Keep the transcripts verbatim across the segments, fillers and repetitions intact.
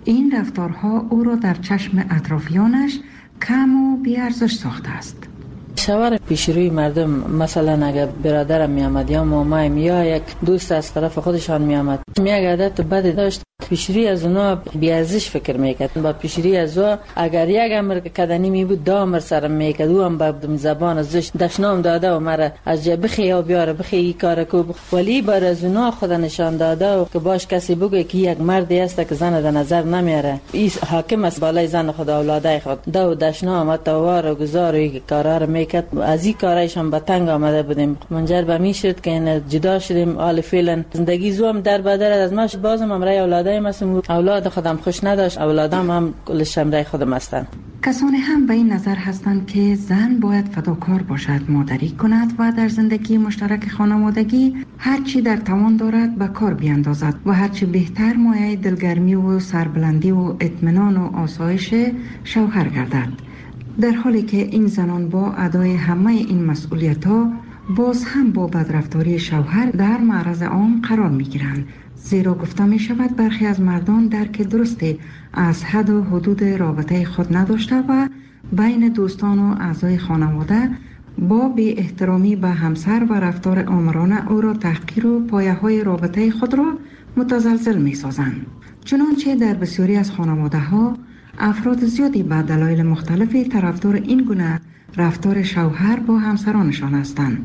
این رفتارها او را در چشم اطرافیانش کم و بی‌ارزش ساخته است. شوهر پیش روی مردم، مثلا اگر برادرم می آمد یا مامایم یا یک دوست از طرف خودشان می آمد، یک عادت بد داشت، پیش روی از اونا بی‌ارزش فکر میکرد. با پیش روی از او اگر یک امر کدنی می بود، دو امر سرم میکرد. او هم با زبان ازش دشنام داده و مرا از جا بخی و بیاره بخی ای کار کو، ولی بر از اونا خود نشان داده و که باش کسی بگه که یک مردی است که زن در نظر نمیاره، این حاکم است بالای زن خود اولادای خود. دو دشنام توار و گزار و کارا رو میکرد. از این کارایش هم به تنگ آمده بودیم. منجر به می شد که این جدا شدیم. حال فعلا زندگی زوم در بدر از ماش بازم امرای اولادای مسم اولاد خودم خوش نداشت. اولادم هم کلش امرای خودم هستن. کسانی هم به این نظر هستند که زن باید فداکار باشد، مادری کند و در زندگی مشترک خانوادگی هر چی در توان دارد به کار بیاندازد و هر چی بهتر مایه دلگرمی و سربلندی و اطمینان و آسایش شوهر گردد. در حالی که این زنان با ادای همه این مسئولیت‌ها باز هم با بدرفتاری شوهر در معرض عام قرار می‌گیرند، زیرا گفته می شود برخی از مردان درک درستی از حد و حدود رابطه خود نداشته و بین دوستان و اعضای خانواده با بی احترامی به همسر و رفتار آمرانه او را تحقیر و پایه های رابطه خود را متزلزل می سازند. چنانچه در بسیاری از خانواده ها افراد زیادی به دلایل مختلفی طرفدار این گونه رفتار شوهر با همسرانشان هستند.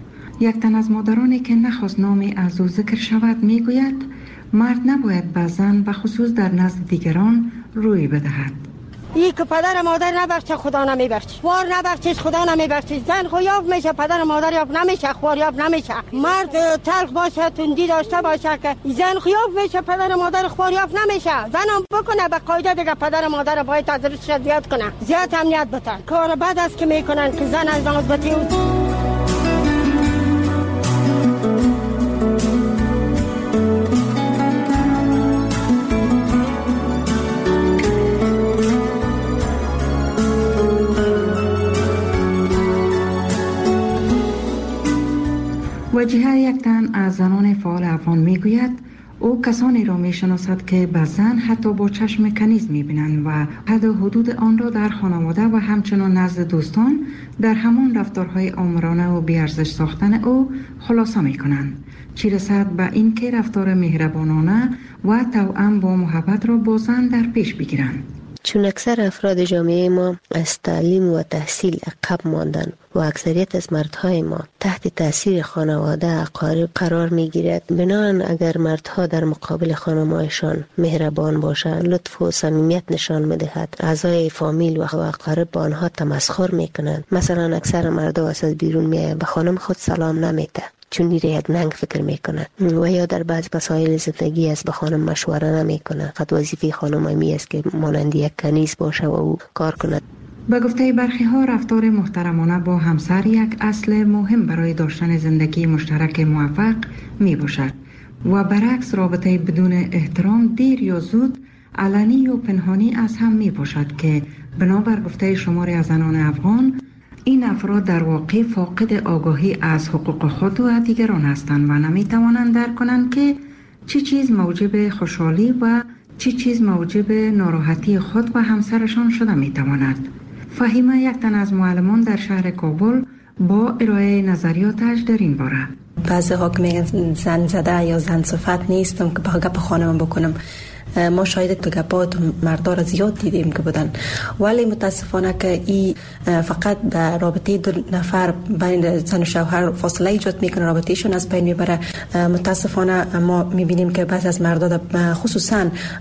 یک تن از مادرانی که نخواست نامی از او ذکر شود می گوید مرد نباید به زن و خصوص در نزد دیگران روی بدهد. ای که پدر مادر نبخشه خدا نمیبخشه، خوار نبخشش خدا نمیبخشه. زن خویاب میشه، پدر مادر یاب نمیشه، خوار یاب نمیشه. مرد تلخ باشه، تندی داشته باشه که زن خویاب میشه، پدر مادر خوار یاب نمیشه. زن هم بکنه به قاعده دیگه پدر مادر باید ازش زیاد کنه، زیاد امنیت بتن. کار بد است که میکنن که زن از نازبتی وجیه یک تن از زنان فعال افغان می گوید او کسانی را می شناسد که به زن حتی با چشم کنیز می بینند و حد و حدود آن را در خانواده و همچنان نزد دوستان در همان رفتارهای آمرانه و بی‌ارزش ساختن او خلاصه می کنند، چی رسد به این که رفتار مهربانانه و توأم با محبت را با زن در پیش بگیرند. چون اکثر افراد جامعه ما از تعلیم و تحصیل عقب ماندن و اکثریت از مردهای ما تحت تاثیر خانواده اقارب قرار می گیرد، بنابراین اگر مردها در مقابل خانمایشان مهربان باشند، لطف و صمیمیت نشان می‌دهد، اعضای فامیل و اقارب با آنها تمسخر می‌کنند. مثلا اکثر مردها از بیرون میآیند به خانم خود سلام نمی‌ده، چون نیره یک ننگ فکر میکنه و یا در بعض مسائل زندگی از به خانم مشوره نمیکنه. خود وظیفه خانم می است که مانند یک کنیز باشه و او کار کند. به گفته برخی ها رفتار محترمانه با همسر یک اصل مهم برای داشتن زندگی مشترک موفق می باشد و برعکس رابطه بدون احترام دیر یا زود علنی و پنهانی از هم می باشد که بنابر گفته شماری از زنان افغان این افراد در واقع فاقد آگاهی از حقوق خود و دیگران هستند و نمی توانند درک کنند که چه چیز موجب خوشحالی و چه چیز موجب ناراحتی خود و همسرشان شده می تواند. فهیمه یک تن از معلمان در شهر کابل با ارائه نظریاتش در این باره. بعضی ها که میگن زن زده یا زن صفت نیستم که با گپ خانم بکنم. ما شاید تو گپات مردا را زیاد دیدیم که بودن، ولی متاسفانه که این فقط به رابطه دو نفر بین زن و شوهر فاصله ایجاد میکنه، رابطهشون از بین میبره. متاسفانه ما میبینیم که بعضی از مردا خصوصا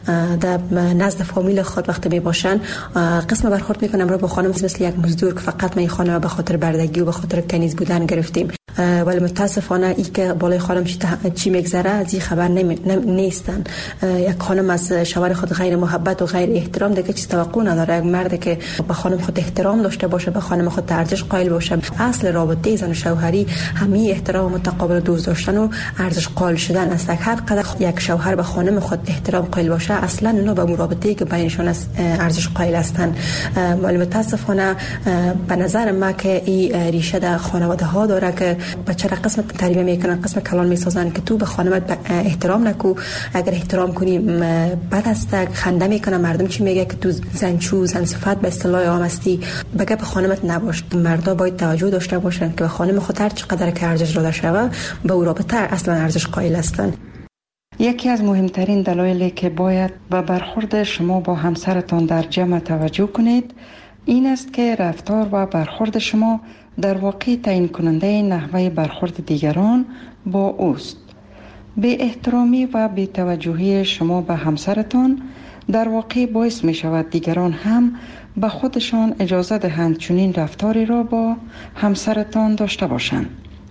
در نزد فامیل خود وقتی میباشن قسم برخورد میکنن را با خانم مثل یک مزدور که فقط ما خانم به خاطر بردگی و به خاطر کنیز بودن گرفتیم. ولی متاسفانه ای که بالای خانم چی میگذره از این خبر نیستن. یک خانم از شوهر خود غیر محبت و غیر احترام دیگه چیز توقع نداره. یک مرد که به خانم خود احترام داشته باشه، به خانم خود ارزش قائل باشه. اصل رابطه زن و شوهری همین احترام متقابل دوست داشتن و ارزش قائل شدن است. هر قدر یک شوهر به خانم خود احترام قائل باشه، اصلا اونا به رابطه‌ای که بینشون است ارزش قائل هستند. ولی متاسفانه به نظر من که این ریشه در خانواده ها داره که بچه را قسم تربیت میکنن، قسم کلان میسازن که تو به خانمت احترام نکو، اگر احترام کنی بد است، خنده میکنه. مردم چی میگه که تو زنچو زن صفت به اصطلاح عام هستی، بگه به خانمت نباش. مردا باید توجه داشته باشن که به خانم خود هر چقدر که ارزش داده شوه به او رابطه اصلا ارزش قائل هستند. یکی از مهمترین دلایلی که باید به برخورد شما با همسرتان در جمع توجه کنید این است که رفتار و برخورد شما در واقع تعیین کننده نحوه برخورد دیگران با اوست. بی احترامی و بی توجهی شما به همسرتان در واقع باعث می شود دیگران هم به خودشان اجازه دهند چنین رفتاری را با همسرتان داشته باشند.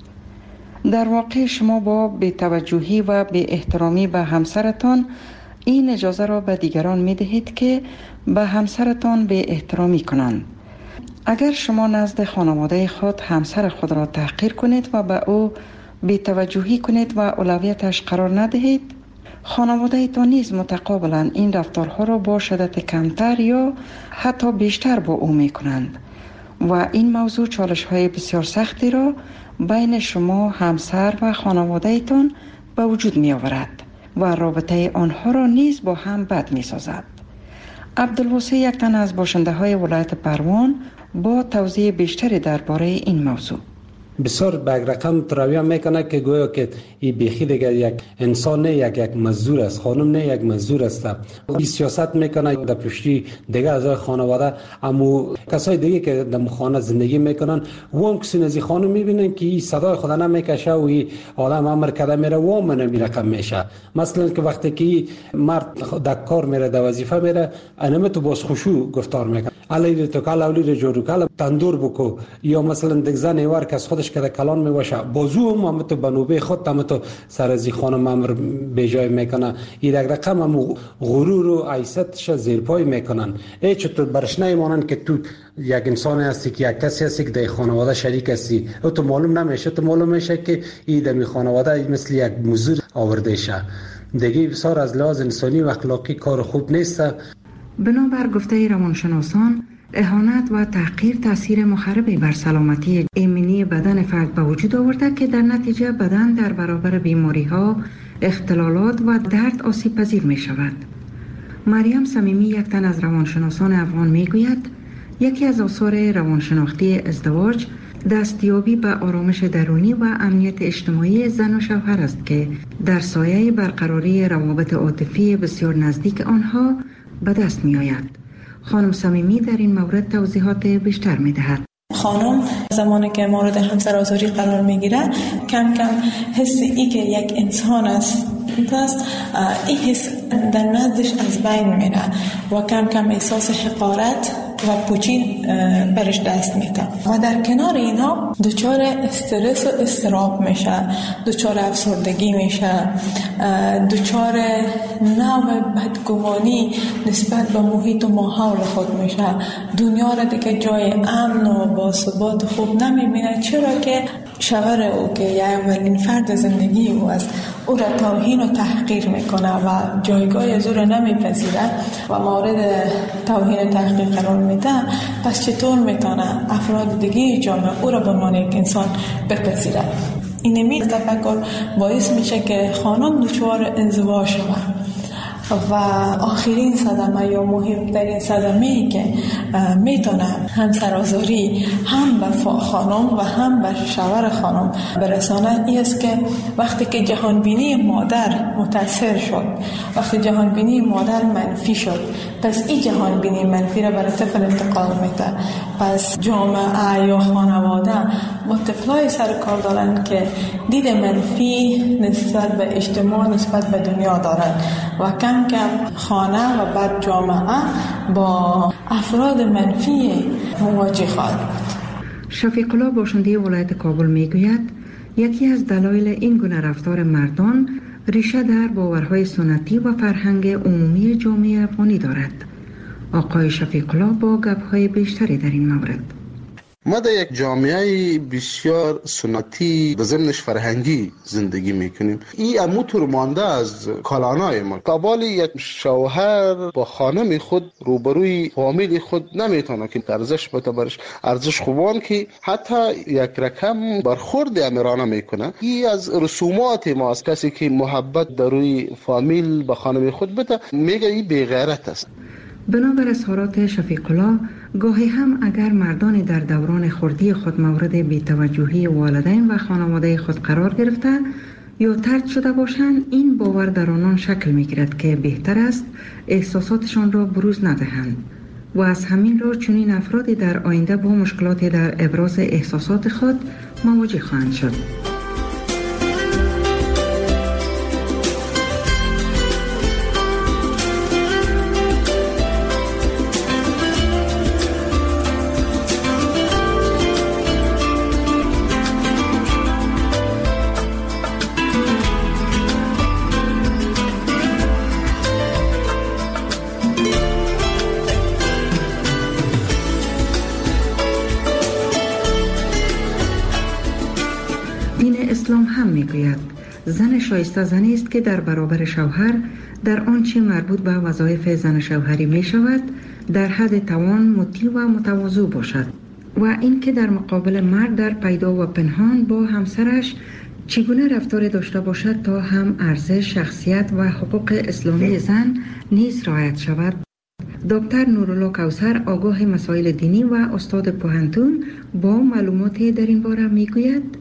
در واقع شما با بی‌توجهی و بی احترامی به همسرتان این اجازه را به دیگران می دهید که به همسرتان بی احترامی کنند. اگر شما نزد خانواده خود همسر خود را تحقیر کنید و به او بی توجهی کنید و اولویتش قرار ندهید، خانواده تان نیز متقابلا این رفتارها را با شدت کمتر یا حتی بیشتر با او می کنند و این موضوع چالش های بسیار سختی را بین شما همسر و خانواده تان به وجود می آورد و رابطه آنها را نیز با هم بد می سازد. عبدالواسع یک تن از باشنده های ولایت پروان با توضیح بیشتری درباره این موضوع. بسیار به یک رقم ترویه میکنه که گویا که این بیخی دیگه یک انسان نه، یک یک مزدور است، خانم نه یک مزدور است. این سیاست میکنه در پشتی دیگه از خانواده، اما کسای دیگه که در خانه زندگی میکنن و هم کسی نزی خانم میبینن که این صدای خدا نمیکشه و این عالم امر کده میره و هم نمی رقم میشه. مثلا که وقتی که مرد در کار میره در وظیفه میره انمه تو باز خوشو گفتار میکنه، علی تو کال اولی جورو کال تندور بکو، یا مثلا دیگه زن ایوار که از خودش که کلان میباشه بازو هم هم تو بنوبه خود هم تو سر از خانم امر به جای میکنه. این یک رقم هم غرور و عیستش زیر پای میکنن. ای چطور برش نمیمانن که تو یک انسان هستی که یک کسی هستی که در خانواده شریک هستی، او تو معلوم نمیشه، تو معلوم میشه که این در خانواده مثل یک مزدور آورده شه. دیگه بسیار از لحاظ انسانی و اخلاقی کار خوب نیست. بنابر گفته روانشناسان، اهانت و تحقیر تاثیر مخربی بر سلامتی ایمنی بدن فرد به وجود آورده که در نتیجه بدن در برابر بیماری ها، اختلالات و درد آسیب پذیر می شود. مریم صمیمی یک تن از روانشناسان افغان می گوید یکی از آثار روانشناختی ازدواج دستیابی به آرامش درونی و امنیت اجتماعی زن و شوهر است که در سایه برقراری روابط عاطفی بسیار نزدیک آنها به دست می آید. خانم صمیمی در این مورد توضیحات بیشتر می دهد. خانم زمانی که مورد همسرآزاری قرار می گیره کم کم حس ای که یک انسان است دست این حس در نزدش از بین میره و کم کم احساس حقارت و پوچین برش دست میده و در کنار اینا دچار استرس و اضطراب میشه، دچار افسردگی میشه، دچار نوع بدگمانی نسبت به محیط و ماحول خود میشه. دنیا را دیگه جای امن و باثبات خوب نمیبینه، چرا که شوهر او که یه اولین فرد زندگی او است او را توهین و تحقیر میکنه و جایگاه از او را نمیپذیره و مورد توهین و تحقیر قرار میده. پس چطور میتونه افراد دیگه جامعه او را به عنوان یک انسان بپذیره؟ این می تفکر باعث میشه که خانم دچار انزوا شود و آخرین صدمه یا مهمترین صدمه ای که میتونه همسرآزاری هم به خانم و هم به شوهر خانم برسانه ای است که وقتی که جهانبینی مادر متاثر شد، وقتی جهانبینی مادر منفی شد، پس این جهانبینی منفی را برای طفل انتقال میده. پس جامعه یا خانواده با طفلای سر کار دارن که دید منفی نسبت به اجتماع، نسبت به دنیا دارن و کم کم خانه و بعد جامعه با افراد منفی مواجه خواهد بود. شفیق الله باشنده ولایت کابل میگوید یکی از دلایل این گونه رفتار مردان ریشه در باورهای سنتی و فرهنگ عمومی جامعه افغانی دارد. آقای شفیق الله با گپ‌های بیشتری در این مورد. ما در یک جامعه بسیار سنتی و ضمنش فرهنگی زندگی میکنیم. این اموتور مانده از کالانای ما. قبال یک شوهر با خانم خود روبروی فامیل خود نمیتونه که ارزش بتبرش ارزش خوبان که حتی یک رقم برخورد امیرانه میکنه. این از رسومات ما است. کسی که محبت در روی فامیل با خانم خود بده میگه این بی غیرت است. بنابر اظهارات شفیق الله، گاهی هم اگر مردان در دوران خردی خود مورد بی‌توجهی والدین و خانواده خود قرار گرفته یا طرد شده باشند، این باور در آنان شکل می‌گیرد که بهتر است احساساتشان را بروز ندهند و از همین رو چنین افرادی در آینده با مشکلاتی در ابراز احساسات خود مواجه خواهند شد. اسلام هم میگوید زن شایسته زنی است که در برابر شوهر در آنچه مربوط به وظایف زن شوهری می شود در حد توان مطیع و متواضع باشد و اینکه در مقابل مرد در پیدا و پنهان با همسرش چگونه رفتار داشته باشد تا هم ارزش، شخصیت و حقوق اسلامی زن نیز رعایت شود. دکتر نورالله کوثر، آگاه مسائل دینی و استاد پوهنتون، با معلوماتی در این باره میگوید: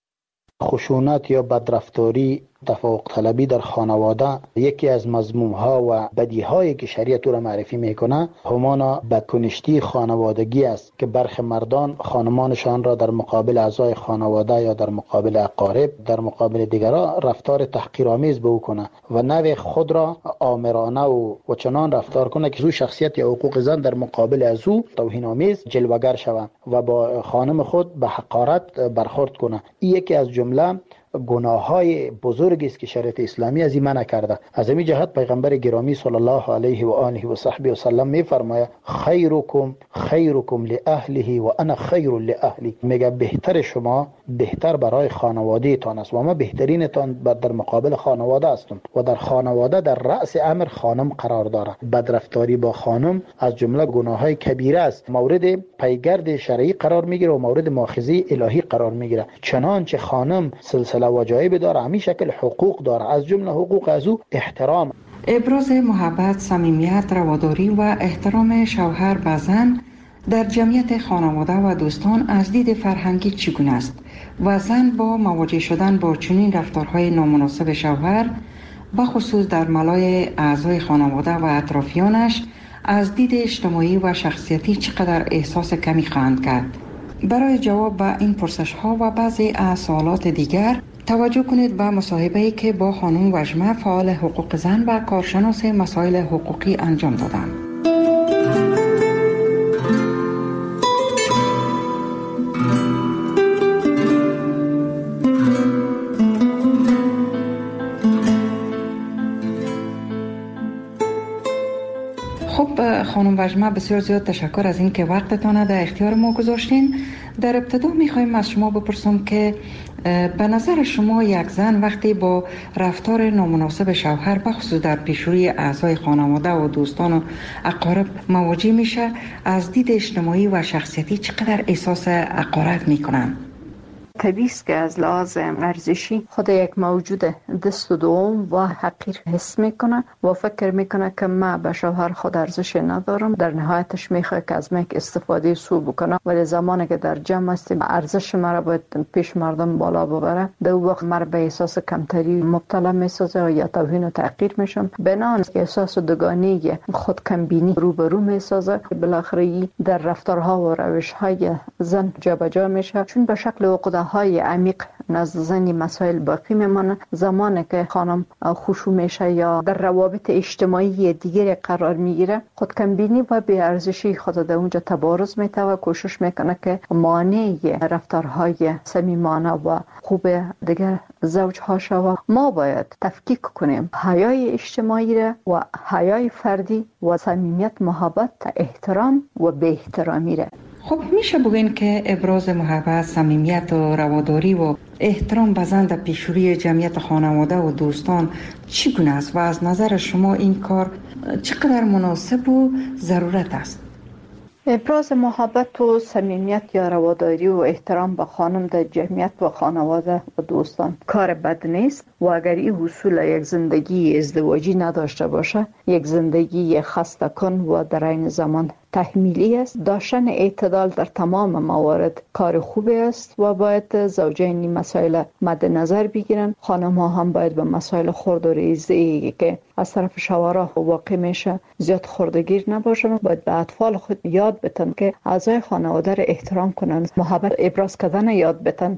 خشونت یا بدرفتاری، تفوق طلبی در خانواده یکی از مذموم ها و بدی هایی که شریعت او را معرفی میکنه همانا بدکنشتی خانوادگی است که برخی مردان خانمانشان را در مقابل اعضای خانواده یا در مقابل اقارب، در مقابل دیگران رفتار تحقیرآمیز به او کنه و نوع خود را آمرانه و, و چنان رفتار کنه که زو شخصیت یا حقوق زن در مقابل از او توهین آمیز جلوگر شود و با خانم خود به حقارت برخورد کنه. این یکی از جمله گناههای بزرگی است که شریعت اسلامی از این منع کرده. از همین جهت پیغمبر گرامی صلی الله علیه و آله و صحبه و سلم میفرماید خیرکم خیرکم لاهله و انا خیر لاهلی. میگه بهتر شما بهتر برای خانواده تان است و ما بهترین تان در مقابل خانواده هستم و در خانواده در رأس امر خانم قرار داره. بدرفتاری با خانم از جمله گناههای کبیره است، مورد پیگرد شرعی قرار میگیره و مورد مؤاخذه الهی قرار میگیره. چنانچه خانم سلسله وجایب داره، همین شکل حقوق داره، از جمله حقوق از او احترام. ابراز محبت، صمیمیت، رواداری و احترام شوهر به زن در جمعیت خانواده و دوستان از دید فرهنگی چگونه است و زن با مواجه شدن با چنین رفتارهای نامناسب شوهر بخصوص در ملای اعضای خانواده و اطرافیانش از دید اجتماعی و شخصیتی چقدر احساس کمی خواهند کرد؟ برای جواب به این پرسش ها و بعضی از سوالات دیگر توجه کنید به مصاحبه‌ای که با خانم وژمه، فعال حقوق زن و کارشناس مسائل حقوقی انجام دادم. خب خانم وژمه، بسیار زیاد تشکر از این که وقتتان در اختیار ما گذاشتین. در ابتدا میخوایم از شما بپرسم که به نظر شما یک زن وقتی با رفتار نامناسب شوهر بخصوص در پیشروی اعضای خانواده و دوستان و اقارب مواجه میشه، از دید اجتماعی و شخصیتی چقدر احساس حقارت میکنن؟ طبیعی است که از لحاظ ارزشی خود یک موجود دست و دوم و حقیر حس میکنه و فکر میکنه که من به شوهر خود ارزش ندارم. در نهایتش میخواد که از من استفاده سو بکنه، ولی زمانی که در جمع است ارزش مرا باید پیش مردم بالا ببره، در اون وقت مرا به احساس کمتری مبتلا میسازه یا توهین و تحقیر میشم. بنان احساس دوگانگی، خود کمبینی روبرو میسازه. بالاخره در رفتارها و روشهای زن جابجا میشه، چون به شکل عقده های عمیق نزد زنی مسائل باقی میمانه. زمانی که خانم خشوع میشه یا در روابط اجتماعی دیگری قرار میگیره، خود کمبینی و بی ارزشی خود در اونجا تبارز میته و کوشش میکنه که مانع رفتارهای صمیمانه و خوب دیگر زوج ها شود. ما باید تفکیک کنیم حیای اجتماعی را و حیای فردی و صمیمیت، محبت، احترام و بی احترامی را. خب میشه بگین که ابراز محبت، صمیمیت و رواداری و احترام به زن در پیشروی جمعیت خانواده و دوستان چگونه است و از نظر شما این کار چقدر مناسب و ضرورت است؟ ابراز محبت و صمیمیت یا رواداری و احترام به خانم در جمعیت و خانواده و دوستان کار بد نیست و اگر این حصول یک زندگی ازدواجی نداشته باشه، یک زندگی خسته کن و در این زمان تحمیلی است. داشتن اعتدال در تمام موارد کار خوبی است و باید زوجین این مسائل مد نظر بگیرن. خانم ها هم باید به مسائل خرد و ریزی که از طرف شوهرها واقع میشه زیاد خردگیر نباشن. باید به اطفال خود یاد بتن که اعضای خانواده را احترام کنن، محبت ابراز کردن یاد بتن.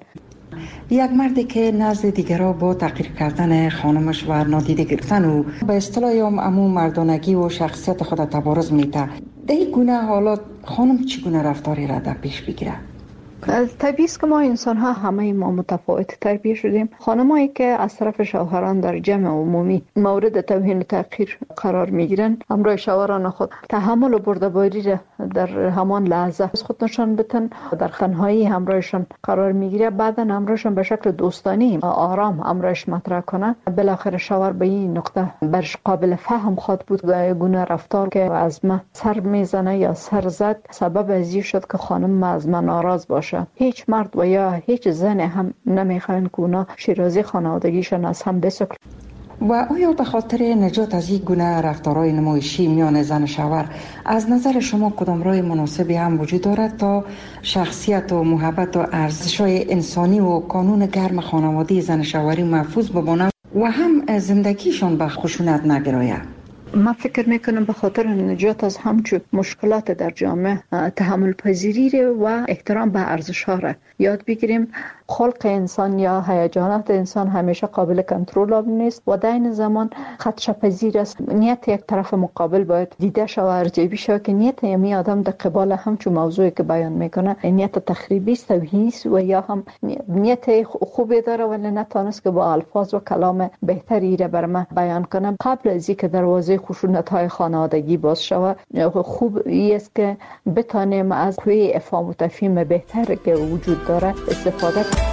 یک مردی که نزد دیگرها با تحقیر کردن خانمش و نادیده گرفتن و به اصطلاح عموم مردانگی و شخصیت خود تبارز میده، در این گونه حالات خانم چگونه رفتاری را در پیش بگیره؟ طبیعی است که ما انسان ها همه ما متفاوت تربیت شدیم. خانمایی که از طرف شوهران در جمع عمومی مورد توهین و تحقیر قرار میگیرند، همراه شوهران خود تحمل و بردباری را در همان لحظه از خود نشان بدن، در تنهایی همراهشان قرار میگیره، بعدا همراهشان به شکل دوستانی آرام همراهش مطرح کنه. بالاخره شوهر به این نقطه برش قابل فهم خواهد بود که گونه رفتار که از من سر میزنه یا سر زد سبب از این شد که خانم از من ناراض باشه. هیچ مرد و یا هیچ زن هم نمیخواین که اونا شیرازی خانوادگیشان از هم بسکل. و آیا به خاطر نجات از این گونه رفتارهای نمایشی میان زن و شوهر از نظر شما کدام راه مناسبی هم وجود دارد تا شخصیت و محبت و ارزش‌های انسانی و قانون گرم خانوادگی زن و شوهری محفوظ بمانند و هم زندگیشان به خشونت نگراید؟ من فکر میکنم به خاطر نجات از همچون مشکلات در جامعه تحمل پذیری و احترام به ارزش ها را یاد بگیریم. خلق انسان یا هیجانات انسان همیشه قابل کنترل نیست و در این زمان خدشه پذیر است. نیت یک طرف مقابل باید دیده شود و ارجحی شود که نیت یمی آدم در قبال همچون موضوعی که بیان میکنه نیت تخریبی است، توهینی است و یا هم نیت خوبی داره ولی نتونست که با الفاظ و کلام بهتری را بر من بیان کنم. قبل از اینکه دروازه خشونت های خانوادگی باز شود، خوب است که بتانیم از قوی افهام و تفهیم بهتر که وجود داره استفاده کنیم.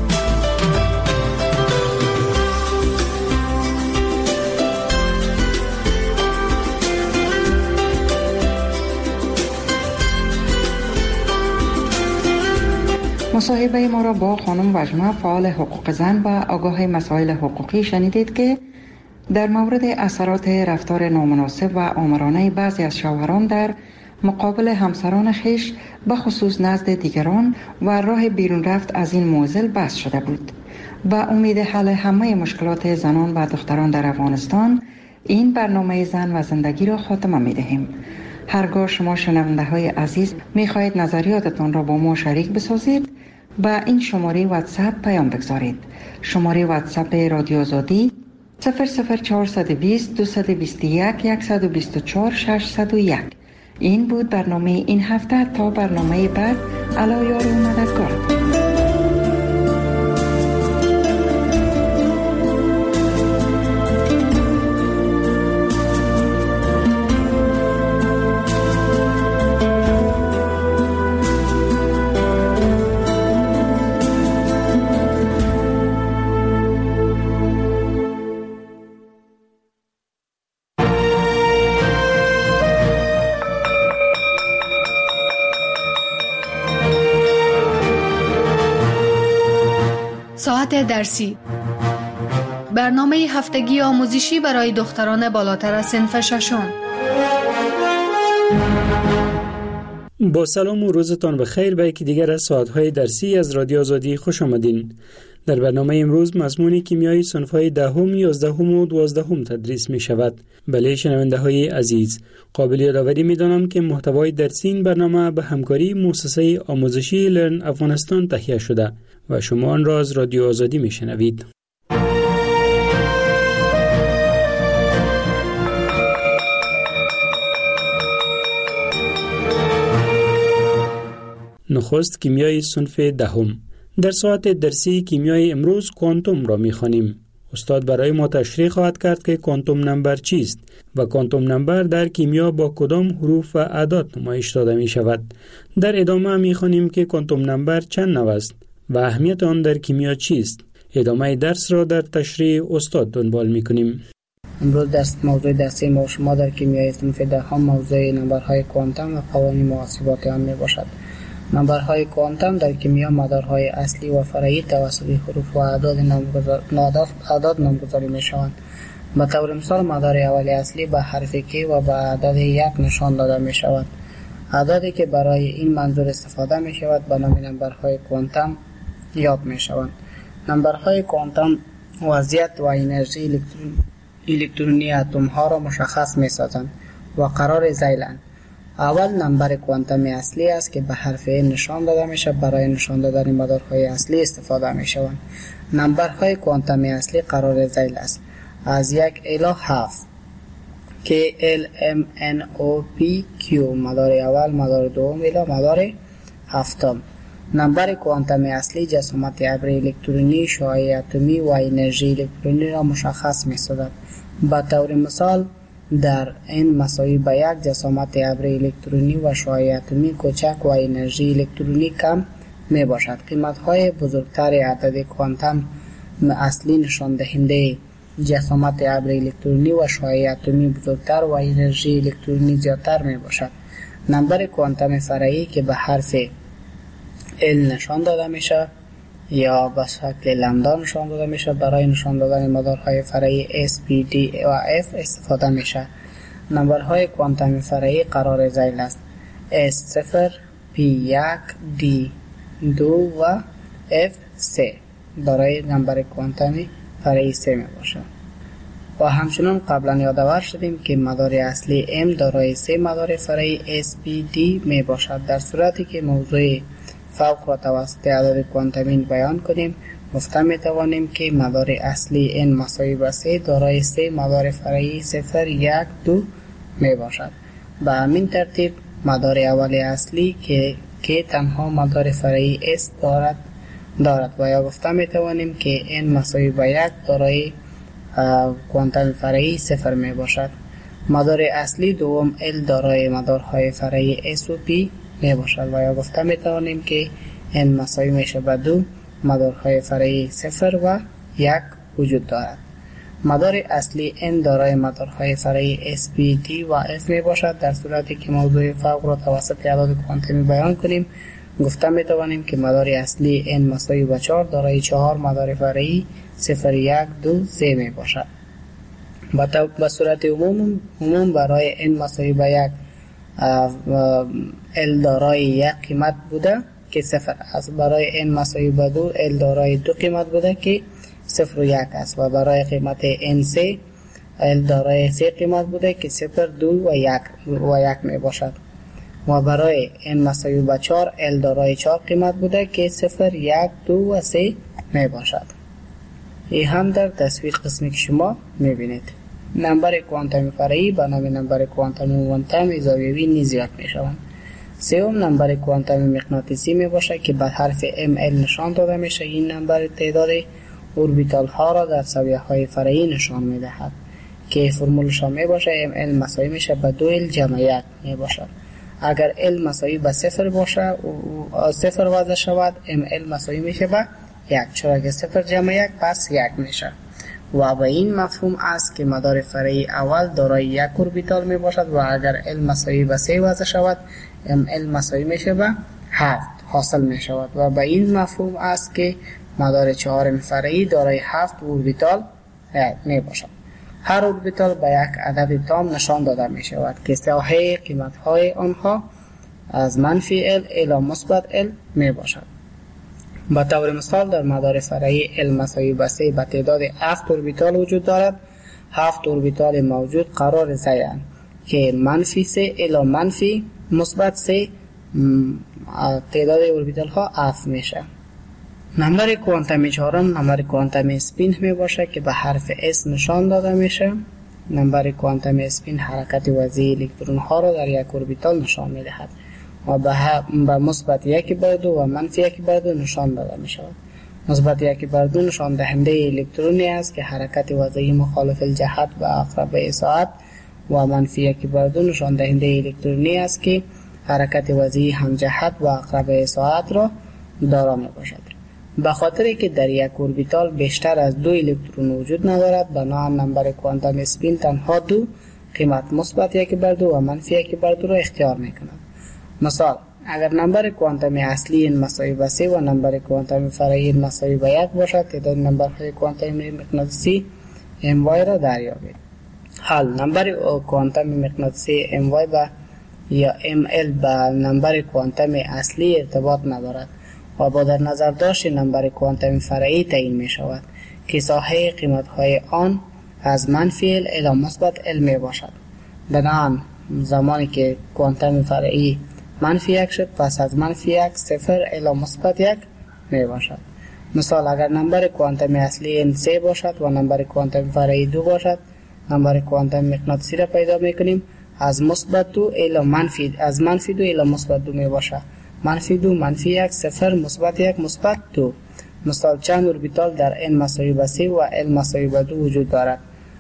مصاحبه ما را با خانم وجمه فعال حقوق زن و آگاه مسائل حقوقی شنیدید که در مورد اثرات رفتار نامناسب و آمرانه بعضی از شوهران در مقابل همسران خیش به خصوص نزد دیگران و راه بیرون رفت از این معضل بحث شده بود. با امید حل همه مشکلات زنان و دختران در افغانستان این برنامه زن و زندگی را خاتمه می دهیم. هرگاه شما شنونده های عزیز می خواهید نظریاتتان را با ما شریک بسازید، با این شماره واتساپ پیام بگذارید. شماره واتساپ رادیو آزادی صفر صفر چهارصد و بیست دویست و بیست و یک صد و بیست و چهار ششصد و یک. این بود برنامه این هفته. تا برنامه بعد، علا یار و مددگار. ساعت درسی، برنامه هفتگی آموزشی برای دختران بالاتر از صنف ششم. با سلام و روزتان بخیر به یکی دیگر از ساعت‌های درسی از رادیو آزادی خوش آمدین. در برنامه امروز مضمون کیمیای صنف‌های دهم، یازدهم و دوازدهم تدریس می شود. بله شنونده‌های عزیز، قابل یادآوری می‌دانم که محتوای درسی این برنامه به همکاری مؤسسه آموزشی لرن افغانستان تهیه شده و شما آن را از رادیو آزادی می‌شنوید. نخست کیمیای صنف دهم. در ساعت درسی کیمیای امروز کوانتوم را می‌خوانیم. استاد برای ما تشریح خواهد کرد که کوانتوم نمبر چیست و کوانتوم نمبر در کیمیا با کدام حروف و اعداد نمایش داده می شود. در ادامه می خوانیم که کوانتوم نمبر چند نوع است و اهمیت آن در کیمیا چیست. ادامه درس را در تشریح استاد دنبال می کنیم. امروز درس موضوع درسی ما شما در کیمیای صنف دهم موضوع نمبرهای کوانتوم و قوانین محاسباتی آن می باشد. نمبرهای کوانتوم در کیمیا مدارهای اصلی و فرعی توسط حروف و اعداد اعداد نامگذاری می شوند. به طور مثال مدار اول اصلی به حرف کی و به عدد یک نشان داده می شود. اعدادی که برای این منظور استفاده می شود به نام نمبرهای کوانتوم یاد می شوند. نمبرهای کوانتوم وضعیت و انرژی الکترون الکترونی اتم ها را مشخص می سازند و قرار ذیلند. اول نمبر کوانتومی اصلی است که به حرف نشان داده می شود. برای نشان دادن مدارهای اصلی استفاده می شوند. نمبرهای کوانتومی اصلی قرار ذیل است از یک الی هفت که L M N O P Q مدار اول، مدار دوم الی مدار هفتم. نمبر کوانتومی اصلی جسامت ابر الکترونی، شعاع اتمی و انرژی الکترونی را مشخص می سازد. به طور مثال در n مساوی به یک جسامت ابر الکترونی و شعاع اتمی کوچک و انرژی الکترونی کم می باشد. قیمت های بزرگتر عدد کوانتوم اصلی نشان دهنده جسامت ابر الکترونی و شعاع اتمی بزرگتر و انرژی الکترونی زیادتر می باشد. نمبر کوانتوم فرعی که به حرف L نشان داده میشه یا به شکل لامدا نشان داده میشه برای نشان دادن مدارهای فرعی S, P, D و F استفاده میشه. نمبرهای کوانتومی فرعی قرار ذیل است. S صفر، P یک، D دو و F سه برای نمبر کوانتومی فرعی سه می باشه. و همچنان قبلا یادآور شدیم که مدار اصلی M دارای سه مدار فرعی S, P, D می باشد. در صورتی که موضوع فوق را توسط عدد کوانتومی بیان کنیم گفته می توانیم که مدار اصلی n مساوی به سه دارای سه مدار فرعی صفر، یک، دو می باشد. به همین ترتیب مدار اول اصلی که که تنها مدار فرعی s دارد دارد و یا گفته می توانیم که n مساوی به یک دارای کوانتوم فرعی صفر می باشد. مدار اصلی دوم L دارای مدارهای فرعی s و p می باشد و یا گفته می توانیم که n مساوی میشه به دو مدارهای فرعی صفر و یک وجود دارد. مدار اصلی n دارای مدارهای فرعی s, p, d و f می باشد. در صورتی که موضوع فوق را توسط اعداد کوانتومی بیان کنیم گفته می توانیم که مدار اصلی n مساوی به چهار دارای چهار مدار فرعی صفر، یک، دو، سه می باشد. به صورت عموم عموم برای n مساوی به یک L دارای یک قیمت بوده که صفر است. برای n مساوی به دو L دارای دو قیمت بوده که صفر و یک است و برای قیمت n سه L دارای سه قیمت بوده که صفر، دو و یک و یک می باشد و برای n مساوی به چهار L دارای چهار قیمت بوده که صفر، یک، دو و سه می باشد. این هم در تصویر قسمی که شما می بینید. نمبر کوانتومی فرعی به نام نمبر کوانتومی موانتوم زاویه‌ای نیز یاد می شوند. سوم نمبر کوانتومی مغناطیسی می باشد که به حرف ام ال نشان داده می شود. این نمبر تعداد اوربیتال ها را در زاویه های فرعی نشان می دهد که فرمولش می باشد ام ال مساوی می شود به دو ال جمع یک می باشد. اگر ال مساوی به صفر باشه و صفر وضع شود ام ال مساوی می شود به یک، چرا که صفر جمع یک پس یک می شود و به این مفهوم است که مدار فرعی اول دارای یک اوربیتال می باشد و اگر ال مساوی به سه وضع شود ام ال مساوی می شود به هفت حاصل می شود و به این مفهوم است که مدار چهارم فرعی دارای هفت اوربیتال می باشد. هر اوربیتال به یک عدد تام نشان داده می شود که ساحه قیمت های آنها از منفی ال الی مثبت ال می باشد. به طور مثال در مدار فرعی ال مساوی به سه به تعداد هفت اوربیتال وجود دارد. هفت اوربیتال موجود قرار ذیلند که منفی سه الی منفی مثبت سه تعداد اوربیتال ها اف میشه. نمبر کوانتومی چهارم نمبر کوانتومی اسپین می باشه که به حرف اس نشان داده میشه. نمبر کوانتومی اسپین حرکت وضعی الکترون ها را در یک اوربیتال نشان می دهد و به مثبت یک بر دو و منفی یک بر دو نشان داده می شود. مثبت یک بر دو نشان دهنده الکترونی است که حرکت وضعی مخالف الجهت و اقرب ساعت و منفی یک بر دو نشان دهنده الکترونی است که حرکت وضعی همجهت و اقرب ساعت را دارا می باشد. به خاطر که در یک اوربیتال بیشتر از دو الکترون وجود ندارد، بنابراین نمبر کوانتوم اسپین تنها دو قیمت مثبت یک بر دو و منفی یک بر دو را اختیار می کند. مثال: اگر نمبر کوانتوم اصلی این مساوی به سه و نمبر کوانتوم فرعی این مساوی به یک باشد، تعداد نمبرهای کوانتوم مغناطیسی ام وای را دریابید. حال نمبر کوانتوم مغناطیسی ام وای با یا ام ال به نمبر کوانتوم اصلی ارتباط ندارد و با در نظر داشت نمبر کوانتوم فرعی تعیین می شود که ساحه قیمت های آن از منفی ال الی مثبت ال می باشد. بنابراین زمانی که کوانتوم فرعی منفی یک شد، پس از منفی یک صفر الی مثبت یک می باشد. مثال: اگر نمبر کوانتوم اصلی این سه باشد و نمبر کوانتوم فرعی دو باشد، نمبر کوانتوم مغناطیسی را پیدا می کنیم از مثبت دو الی منفی از منفی دو الی مثبت دو می باشد. منفی دو منفی یک صفر مثبت یک مثبت دو. مثال: چند اوربیتال در n مساوی به سه و l مساوی به دو وجود دارد.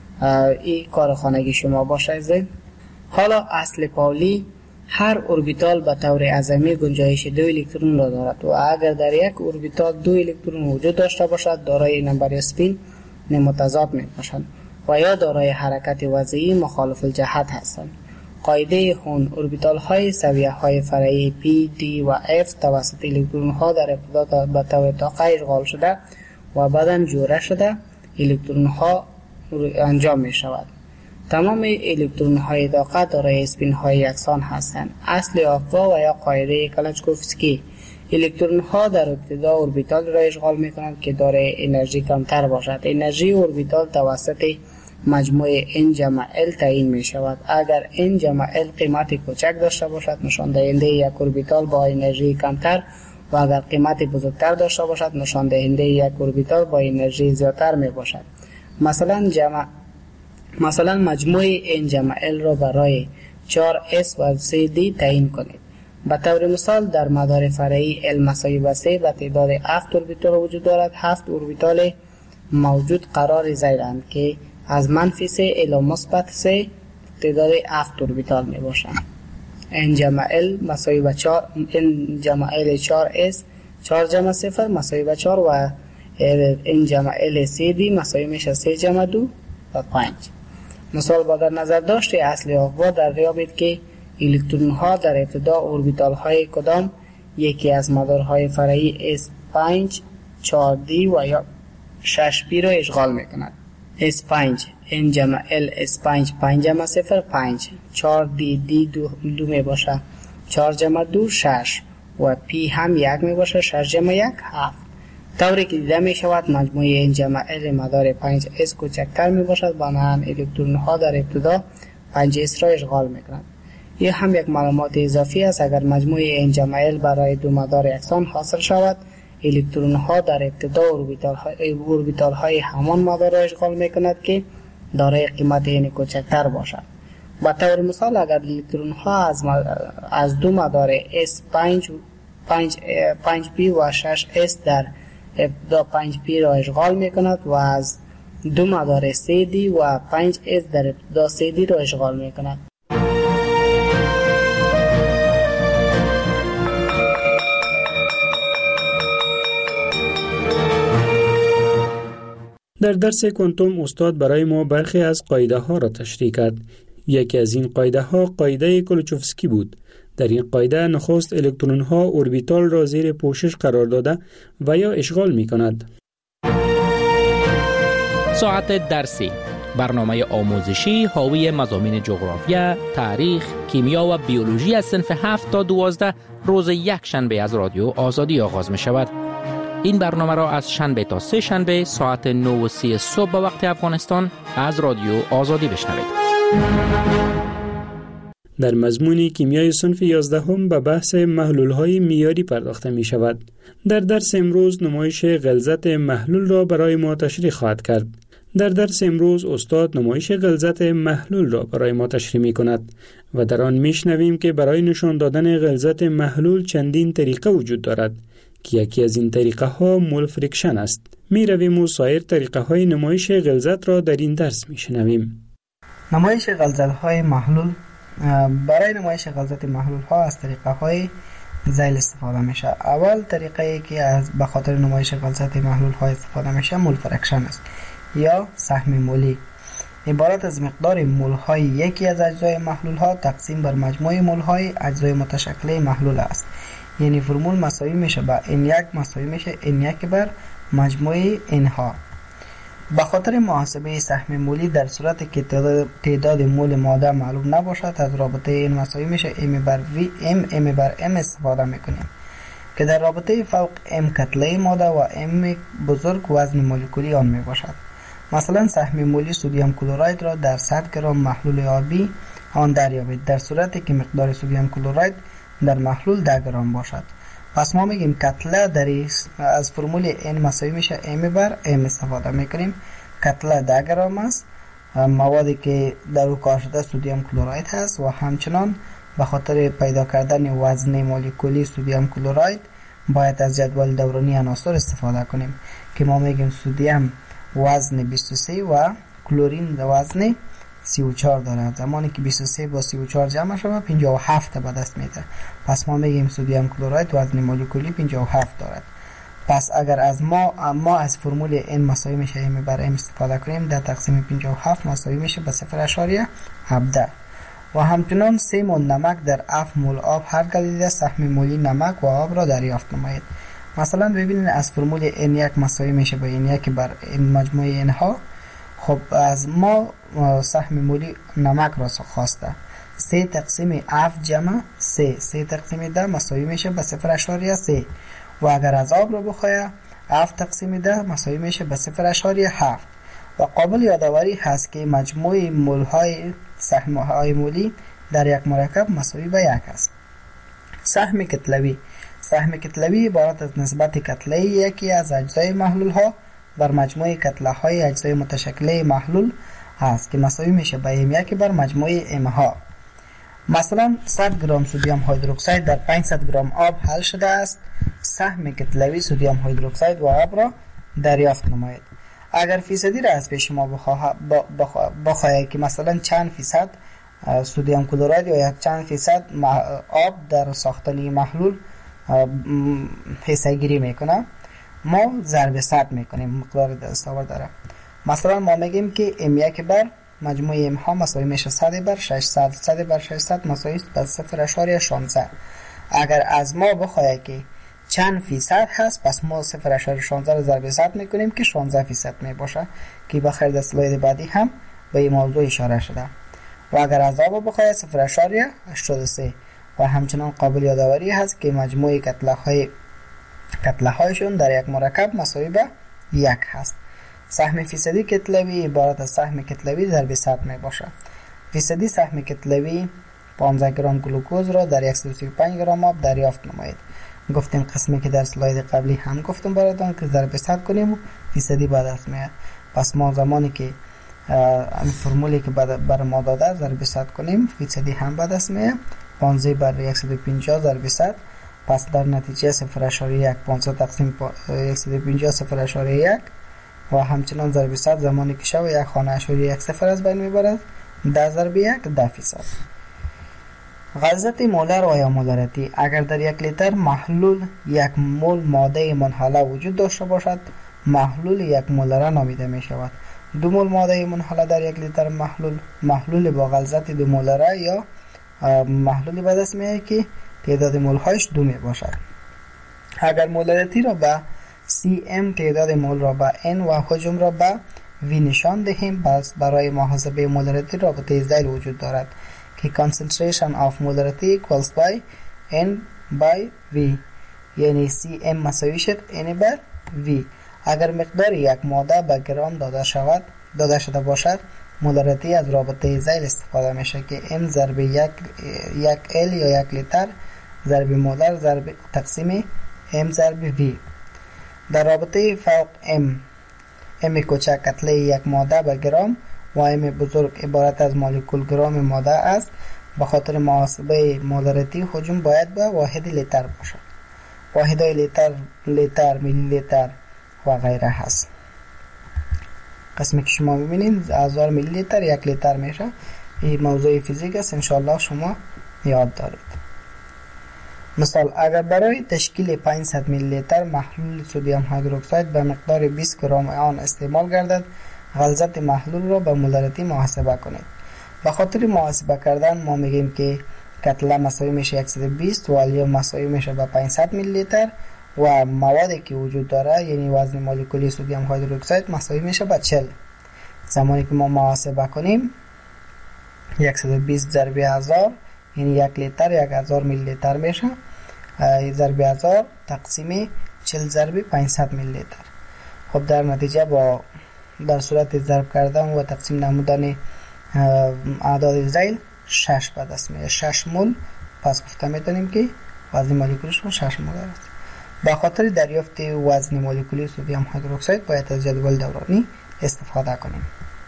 این کار خانگی شما باشه. حالا اصل پاولی: هر اوربیتال به طور اعظمی گنجایش دو الکترون را دارد و اگر در یک اوربیتال دو الکترون وجود داشته باشد، دارای نمبر اسپین متضاد می باشند و یا دارای حرکت وضعی مخالف الجهت هستند. قاعده هون: اوربیتال های سویه های فرعی P, D و F توسط الکترون ها در ابتدا به طور طاقه اشغال شده و بعداً جوره شده الکترون ها انجام می شود. تمام الکترون های طاقه دارای اسپین های یکسان هستند. اصل آفوا و یا قاعده کلاشکوفسکی: الکترون ها در ابتدا اوربیتال را اشغال می کنند که دارای انرژی کمتر باشد. انرژی اوربیتال توسط مجموع n جمع l تعیین می شود. اگر n جمع l قیمت کوچک داشته باشد، نشان دهنده یک اوربیتال با انرژی کمتر و اگر قیمت بزرگتر داشته باشد، نشان دهنده یک اوربیتال با انرژی زیادتر می باشد. مثلا جمع مثلا مجموع n جمع l را برای چهار اس و سه دی تعیین کنید. به طور مثال در مدار فرعی l مساوی به سه و تعداد هفت اوربیتال وجود دارد. هفت اوربیتال موجود قرار زیرند که از منفی سه الی مثبت سه تعداد هفت اوربیتال می باشند. n جمع l مساوی به چهار n جمع l چهار اس چهار جمع صفر مساوی به چهار و n جمع l سه دی مساوی میشه سه جمع دو و پنج. مثال: با در نظر داشت اصل آفوا دریابید که الکترون ها در ابتدا اوربیتال های کدام یکی از مدارهای فرعی اس پنج، چهار دی و یا شش پی را اشغال می کند. اس پنج n جمع l اس پنج پنج جمع صفر پنج، چهار دی دی دو, دو می باشه، چهار جمع دو شش و پی هم یک می باشه، شش جمع یک هفت. طوری که دیده می شود مجموع n جمع l مدار پنج اس کوچکتر می باشد، بنابراین الکترون ها در ابتدا پنج اس را اشغال می کنند. این هم یک معلومات اضافی است. اگر مجموع n جمع l برای دو مدار یکسان حاصل شود، الکترون ها در ابتدا اوربیتال های اوربیتال های همان مدار را اشغال می کند که دارای قیمت n کوچکتر باشد. به طور مثال اگر الکترون ها از از دو مدار اس پنج پنج پی و شش اس در ابتدا پنج پی را اشغال می کند و از دو مدار سه دی و پنج اس در ابتدا سه دی را اشغال می کند. در درس کوانتوم استاد برای ما برخی از قاعده ها را تشریح کرد. یکی از این قاعده ها قاعده کلوچوفسکی بود. در این قاعده نخست الکترون ها اوربیتال را زیر پوشش قرار داده و یا اشغال می کند. ساعت درسی، برنامه آموزشی حاوی مضامین جغرافیا، تاریخ، کیمیا و بیولوژی از صنف هفت تا دوازده روز یک شنبه از رادیو آزادی آغاز می شود. این برنامه را از شنبه تا سه شنبه ساعت نه و سی صبح به وقت افغانستان از رادیو آزادی بشنوید. در مضمون کیمیای صنف یازدهم به بحث محلول‌های معیاری پرداخته می شود. در درس امروز نمایش غلظت محلول را برای ما تشریح خواهد کرد. در درس امروز استاد نمایش غلظت محلول را برای ما تشریح می کند و در آن می شنویم که برای نشان دادن غلظت محلول چندین طریقه وجود دارد که یکی از این طریقه ها مول فریکشن است. می رویم و سایر طریقه های نمایش غلظت را در این درس می شنویم. نمایش غلظت های محلول. برای نمایش غلظت محلول ها از طریقه های ذیل استفاده میشه. اول طریقه ای که از به خاطر نمایش غلظت محلول ها استفاده میشه مول فریکشن است یا سهم مولی. عبارت از مقدار مول های یکی از اجزای محلول ها تقسیم بر مجموع مول های اجزای متشکل محلول است. یعنی فرمول مساوی میشه با ان یک مساوی میشه ان یک بر مجموع ان ها. به خاطر محاسبه سهم مولی در صورتی که تعداد, تعداد مول ماده معلوم نباشد از رابطه این مساوی میشه ام بر وی ام ام بر ام استفاده میکنیم که در رابطه فوق ام کتله ماده و ام بزرگ وزن مولکولی آن میباشد. مثلا سهم مولی سدیم کلراید را در صد گرم محلول آبی آن دریابید در صورتی که مقدار سدیم کلراید در محلول ده گرم باشد. پس ما میگیم کتله در از فرمول n مساوی میشه m بر m استفاده میکنیم. کتله ده گرم است. موادی که در او کار شده سدیم کلراید هست و همچنان به خاطر پیدا کردن وزن مولکولی سدیم کلراید باید از جدول دورانی عناصر استفاده کنیم که ما میگیم سدیم وزن بیست و سه و کلورین وزن سی و چهار دارد. زمانی که بیست و سه با سی و چهار جمع شود پنجاه و هفت به دست میده. پس ما میگیم سدیم کلراید وزن مولکولی پنجاه و هفت دارد. پس اگر از ما ما از فرمول n مساوی میشه m بر m استفاده کنیم در تقسیم پنجاه و هفت مساوی میشه به صفر اشاریه هفده. و همچنان سه مول نمک در هفت مول آب هر گلیده سهم مولی نمک و آب را دریافت نمایید. مثلا ببینید از فرمول n یک مساوی میشه به n یک بر n مجموع n ها. خب از ما سهم مولی نمک را خواسته. سه تقسیم هفت جمع سه سه تقسیم ده مساوی میشه به صفر اشاریه سه. و اگر از آب را بخواهی هفت تقسیم ده مساوی میشه به صفر اشاریه هفت. و قابل یادآوری هست که مجموع مول های سهم های مولی در یک مرکب مساوی به یک است. سهم کتلوی. سهم کتلوی عبارت از نسبت کتله یکی از اجزای محلول ها بر مجموع کتله های اجزای متشکل محلول هست که مساوی میشه به ام یک بر مجموع ام ها. مثلا صد گرم سدیم هیدروکسید در پانصد گرم آب حل شده است. سهم کتلوی سدیم هیدروکسید و آب را دریافت نمایید. اگر فیصدی را از پیش ما بخواهید که مثلا چند فیصد سدیم کلراید یا یک چند فیصد آب در ساختن محلول حصه گیری میکنه، ما ضرب صد میکنیم مقدار دستاورد داره. مثلا ما میگیم که ام یک بر مجموع ام ها مساوی میشه صد بر ششصد. صد بر ششصد مساوی به صفر اشاریه شانزده. اگر از ما بخواهد که چند فیصد هست پس ما صفر اشاریه شانزده رو ضرب صد میکنیم که شانزده فیصد میباشه که بخیر در اسلاید بعدی هم به این موضوع اشاره شده. و اگر از آب بخواهد صفر اشاریه هشتاد و سه. و همچنان قابل یادآوری هست که مجموع کتله های کتله هایشون در یک مرکب مساوی به یک هست. سهم فیصدی کتلوی عبارت از سهم کتلوی ضرب صد می باشه. فیصدی سهم کتلوی پانزده گرم گلوکوز را در صد و سی و پنج گرم آب دریافت نمایید. گفتیم قسمی که در سلاید قبلی هم گفتم براتون که ضرب صد کنیم و فیصدی به دست میاد. پس ما زمانی که این فرمولی که برای ما داده ضرب صد کنیم فیصدی هم به دست میاد. پانزده بر صد و پنجاه ضرب صد. پس در نتیجه صفر اشاریه یک. پانزده تقسیم صد و پنجاه صفر اشاریه یک. و همچنان ضرب صد زمانی که شو یک خانه اشاریه یک صفر از بین میبرد. ده ضرب یک ده فیصد. غلظت مولر و یا مولارتی. اگر در یک لیتر محلول یک مول ماده منحله وجود داشته باشد محلول یک مولره نامیده می شود. دو مول ماده منحله در یک لیتر محلول محلول با غلظت دو مولره یا محلولی به دست میاد که تعداد مول هایش دو می باشد. اگر مولارتی را به سی ام تعداد مول را به n و حجم را به v نشان دهیم پس برای محاسبه مولارتی رابطه ذیل وجود دارد که concentration of molarity equals by n by v یعنی سی ام مساوی شد n بر v. اگر مقدار یک ماده به گرم داده شود داده شده باشد مولارتی از رابطه ذیل استفاده میشه که n ضرب یک یک l یا یک لیتر ضرب مولر ضرب تقسیم m ضرب v. در رابطه فوق m m کوچک کتله یک ماده به گرم و m بزرگ عبارت از مولکول گرم ماده است. به خاطر محاسبه مولارتی حجم باید به واحد لیتر باشد. واحدهای لیتر، لیتر، میلی لیتر و غیره هست. قسمی که شما میبینید هزار میلی لیتر یک لیتر میشه. این موضوع فیزیک است، انشالله شما یاد دارید. مثال اگر برای تشکیل پانصد میلی لیتر محلول سدیم هیدروکساید به مقدار بیست گرم آن استعمال گردد، غلظت محلول را به مولارتی محاسبه کنید. به خاطر محاسبه کردن ما میگیم که کتله مساوی میشه صد و بیست و الیوم مساوی میشه به پانصد میلی لیتر و موادی که وجود داره یعنی وزن مولکولی سدیم هیدروکساید مساوی میشه به چهل. زمانی که ما محاسبه کنیم صد و بیست ضرب هزار یعنی یک لیتر یک هزار میلی لیتر میشه. ضرب هزار تقسیم چهل ضرب پانصد میلی لیتر. خب در نتیجه با در صورت ضرب کردن و تقسیم نمودن اعداد ذیل شش به دست میاد. شش مول. پس گفته میتونیم که وزن مولکولیش شش مول است. به خاطر دریافت وزن مولکولی سدیم هیدروکساید باید از جدول دورانی استفاده کنیم.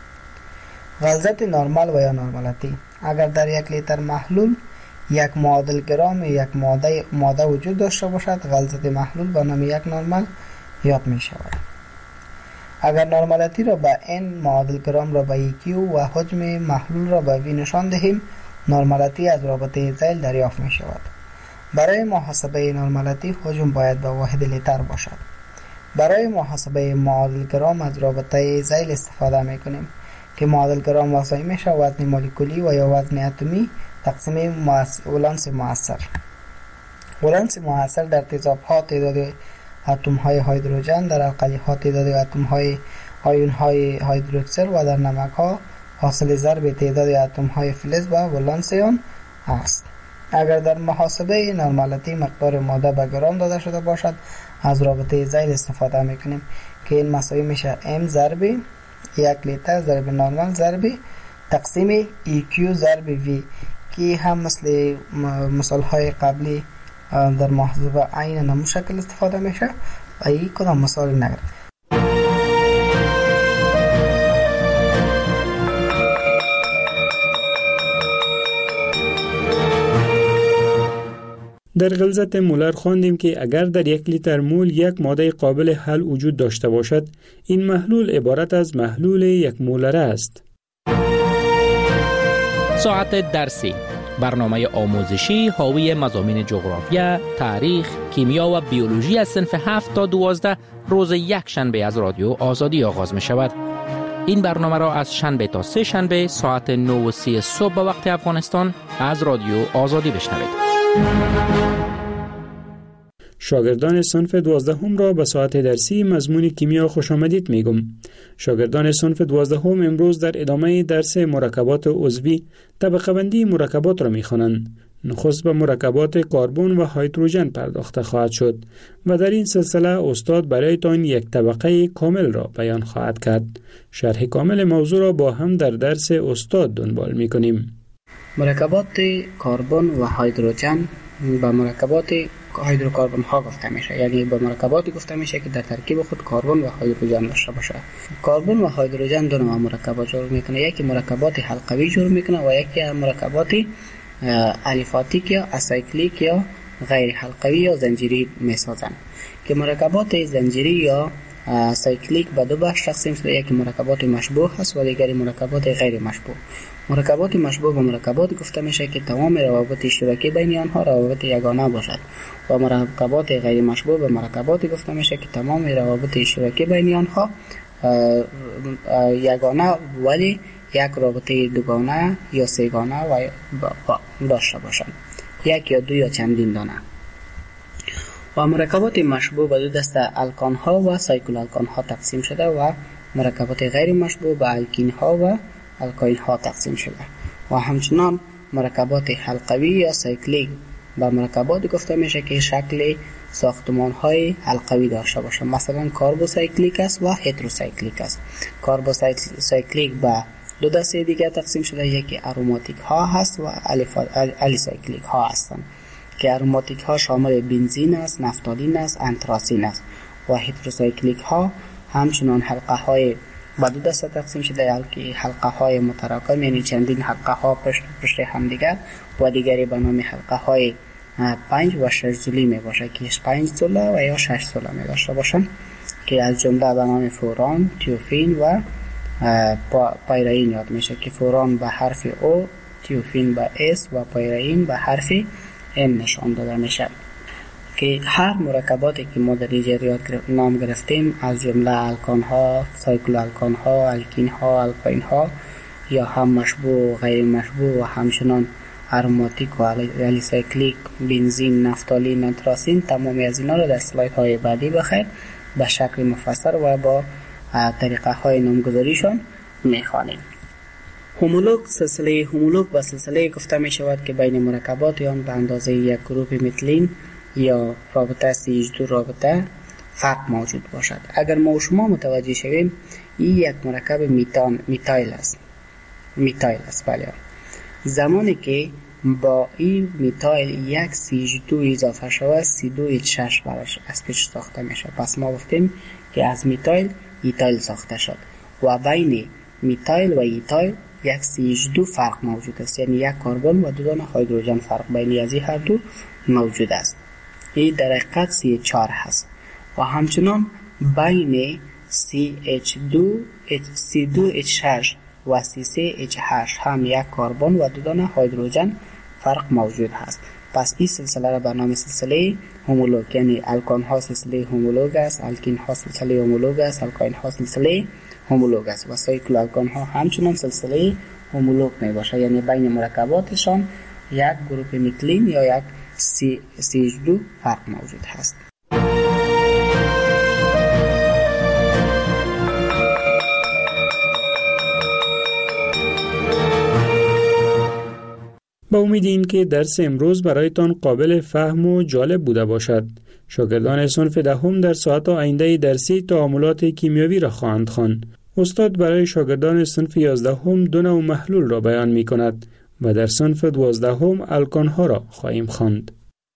غلظت نرمال و یا نرمالتی. اگر در یک لیتر محلول یک معادل گرام یک ماده ماده وجود داشته باشد، غلظت محلول به نام یک نرمال یاد می شود. اگر نرمالتی را به n، معادل گرام را به q و حجم محلول را به v نشان دهیم، نرمالتی از رابطه ذیل دریافت می شود. برای محاسبه نرمالتی حجم باید به واحد لیتر باشد. برای محاسبه معادل گرام از رابطه ذیل استفاده می کنیم که معادل گرام مساوی میشه وزن مولکولی و یا وزن اتمی تقسیم ولانس مؤثر. ولانس مؤثر در تیزاب ها تعداد اتم های هیدروژن، در القلی ها تعداد اتم های آیون های هیدروکسل و در نمک ها حاصل ضرب تعداد اتم های فلز و ولانس آن است. اگر در محاسبه نرمالتی مقدار ماده به گرام داده شده باشد، از رابطه ذیل استفاده میکنیم که این مساوی میشه m ضرب یک لیتر ضرب نرمال ضرب تقسیم ای کیو ضرب وی که هم مثل مثال های قبلی در محاسبه عین نمو شکل استفاده میشه و این کدام مثال نگرد. در غلظت مولر خواندیم که اگر در یک لیتر مول یک ماده قابل حل وجود داشته باشد، این محلول عبارت از محلول یک مولره است. ساعت درسی، برنامه آموزشی حاوی مضامین جغرافیا، تاریخ، کیمیا و بیولوژی از صنف هفت تا دوازده روز یک شنبه از رادیو آزادی آغاز می شود. این برنامه را از شنبه تا سه شنبه ساعت نه و سی صبح به وقت افغانستان از رادیو آزادی بشنوید. شاگردان صنف دوازدهم را به ساعت درسی مضمون کیمیا خوش آمدید میگم. شاگردان صنف دوازدهم امروز در ادامه درس مرکبات عضوی طبقه بندی مرکبات را میخوانند. نخست به مرکبات کربن و هیدروژن پرداخته خواهد شد و در این سلسله استاد برایتان یک طبقه کامل را بیان خواهد کرد. شرح کامل موضوع را با هم در درس استاد دنبال میکنیم. مرکبات کربن و هیدروژن به مرکبات هیدروکربن ها گفته میشه، یعنی به مرکباتی گفته میشه که در ترکیب خود کربن و هیدروژن داشته باشه. کربن و هیدروژن دو نوع مرکبات جور میکنه، یکی مرکبات حلقوی جور میکنه و یکی مرکبات الیفاتیک یا اسایکلیک یا غیر حلقوی یا زنجیری میسازن که مرکبات زنجیری یا سایکلیک به دو بخش تقسیم شده، یکی مرکبات مشبوه هست و دیگری مرکبات غیر مشبوه. مرکبات مشبوه به مرکبات گفته میشه که تمام روابط اشتراکی بین آنها روابط یگانه باشد و مرکبات غیر مشبوه به مرکبات گفته میشه که تمام روابط اشتراکی بین آنها یگانه ولی یک رابطه دوگانه یا سه‌گانه و داشته باشند، یک یا دو یا چندین دانه. و مرکبات مشبوه به دو دسته الکان ها و سایکل الکان ها تقسیم شده و مرکبات غیر مشبوه به الکین ها و الکاین ها تقسیم شده و همچنان مرکبات حلقوی یا سایکلیک به مرکبات گفته میشه که شکل ساختمان های حلقوی داشته باشه، مثلا کاربوسایکلیک است و هتروسایکلیک است. کاربوسایکلیک به دو دسته دیگه تقسیم شده، یکی اروماتیک ها هست و الیسایکلیک ها هستند که اروماتیک ها شامل بنزین است، نفتالین است، انتراسین است و هتروسایکلیک ها همچنان حلقه های با دو دسته تقسیم شده، که حلقه های متراکم یعنی چندین حلقه ها پشت پشت هم دیگر و دیگری به نام حلقه های پنج و شش زولی می باشه که پنج زوله و یا شش زوله می داشته باشن که از جمله به نام فوران، تیوفین و پایرین یاد میشه که فوران به حرف او، تیوفین به اس و پایرین به حرف ام نشان داده میشه که هر مرکباتی که ما در اینجا نام گرفتیم از جمله الکان ها، سایکل الکان ها، الکین ها، الکاین ها یا هم مشبوع و غیر مشبوع و همچنان اروماتیک و الیسایکلیک، بنزین، نفتالین، نتراسین، تمامی از اینا رو در سلاید های بعدی بخیر به شکل مفصل و با طریقه های نامگذاریشان میخوانیم. هومولوگ، سلسله هومولوگ و سلسله گفته می شود که بین مرکبات آن به اندازه یک گروپ متلین یا رابطه سی اچ دو رابطه فرق موجود باشد. اگر ما و شما متوجه شویم این یک مرکب میتان میتایل است. میتایل است بله. زمانی که با این میتایل یک سی اچ دو اضافه شود سی دو اچ شش براش از پیش ساخته میشه. پس ما گفتیم که از میتایل ایتایل ساخته شد و بین میتایل و ایتایل یک سی اچ دو فرق موجود است، یعنی یک کربن و دو دانه هیدروژن فرق بین از این هر دو موجود است. این در حقیقت سی اچ چهار هست و همچنان بین سی اچ دو سی دو اچ شش و سی سه اچ هشت هم یک کربن و دو دانه هیدروژن فرق موجود هست. پس این سلسله را به نام سلسله هومولوگ، یعنی الکان ها سلسله هومولوگ است، الکین ها سلسله هومولوگ است، الکاین ها سلسله هومولوگ است و سایکل الکان ها همچنان سلسله هومولوگ می باشه، یعنی بین مرکباتشان یک گروپ میتلین یا یک سی اچ دو فرق موجود هست. با امید این که درس امروز برایتان قابل فهم و جالب بوده باشد. شاگردان صنف دهم در ساعت آینده درسی تعاملات کیمیاوی را خواهند خواند. استاد برای شاگردان صنف یازدهم دو نوع محلول را بیان می کند و در صنف دوازدهم الکان ها را خواهیم خواند.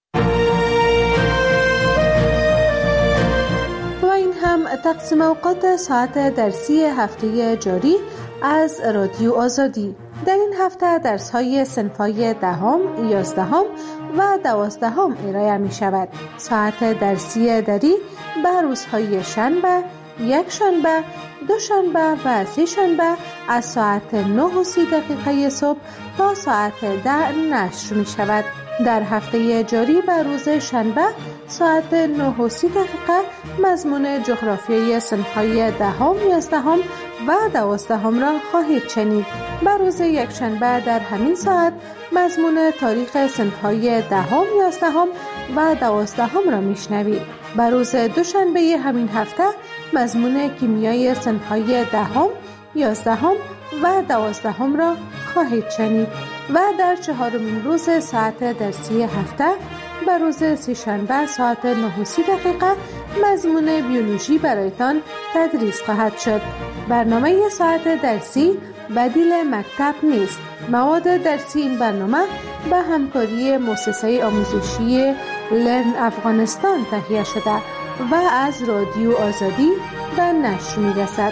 و این هم تقسیم اوقات ساعت درسی هفته جاری از رادیو آزادی. در این هفته درس های صنف‌های دهم، یازدهم و دوازدهم ارائه می شود. ساعت درسی دری به روزهای شنبه، یک شنبه، دو شنبه و سه شنبه از ساعت نه و سی دقیقه صبح تا ساعت ده نشر می شود. در هفته جاری به روز شنبه ساعت نه و سی دقیقه مضمون جغرافیای صنف‌های دهم، یازدهم و دوازدهم را خواهید شنید. به روز یک شنبه در همین ساعت مضمون تاریخ صنف‌های دهم، یازدهم و دوازدهم را میشنوید. به روز دوشنبه همین هفته مضمون کیمیای صنف‌های دهم، یازدهم و دوازدهم را خواهید شنید و در چهارمین روز ساعت درسی هفته به روز سه‌شنبه ساعت نه و سی دقیقه مضمون بیولوژی برایتان تدریس خواهد شد. برنامه ساعت درسی بدیل مکتب نیست. مواد درسی این برنامه به همکاری مؤسسه آموزشی لرن افغانستان تهیه شده و از رادیو آزادی به نشر می‌رسد.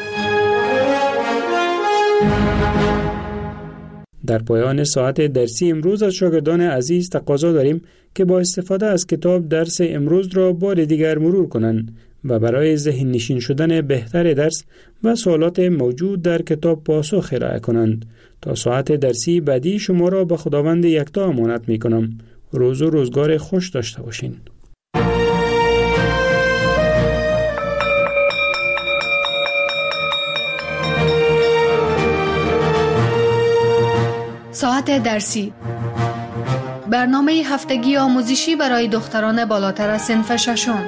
در پایان ساعت درسی امروز از شاگردان عزیز تقاضا داریم که با استفاده از کتاب درس امروز را بار دیگر مرور کنند و برای ذهن نشین شدن بهتر درس و سوالات موجود در کتاب پاسخ ارائه کنند. تا ساعت درسی بعدی شما را به خداوند یکتا امانت می کنم. روز و روزگار خوش داشته باشین. ساعت درسی، برنامه هفتگی آموزشی برای دختران بالاتر از صنف ششم.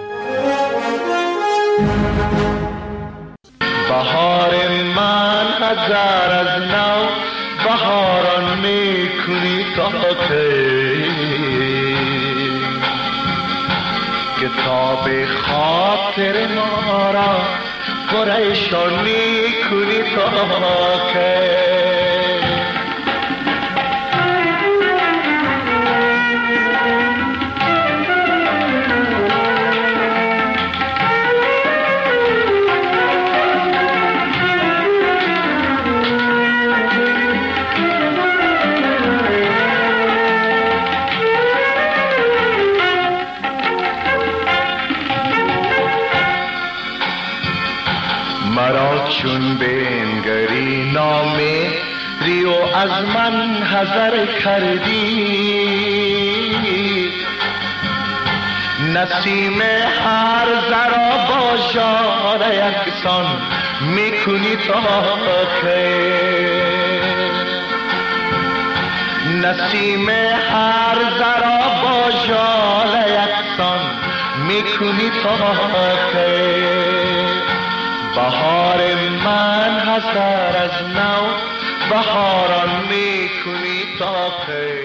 بهار من هزار از نو بهاران میکنی تا کی، کتاب خاطر ما را پریشان میکنی تا کی. چون بنگری نامه ریو از من حذر کردی، نسیم هر ذرا با جان یکسان میکنی تا که، نسیم هر ذرا با جان یکسان میکنی تا که، بهار من هزار از نو بهاران میکنی تا که.